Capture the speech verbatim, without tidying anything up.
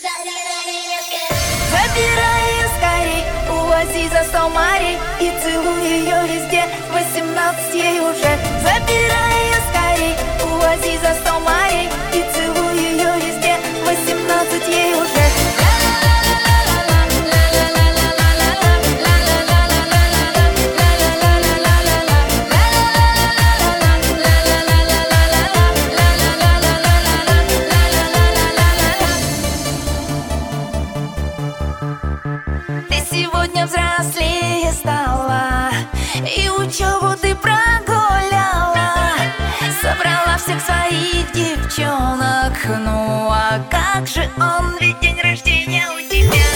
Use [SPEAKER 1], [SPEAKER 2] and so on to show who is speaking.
[SPEAKER 1] Забирай ее скорей, увози за сто морей и целуй ее везде. Восемнадцать ей уже. Забирай ее скорей, увози за сто морей и целуй ее везде. Восемнадцать ей уже. Сегодня взрослее стала и учебу ты прогуляла. Собрала всех своих девчонок. Ну а как же он, ведь день рождения у тебя.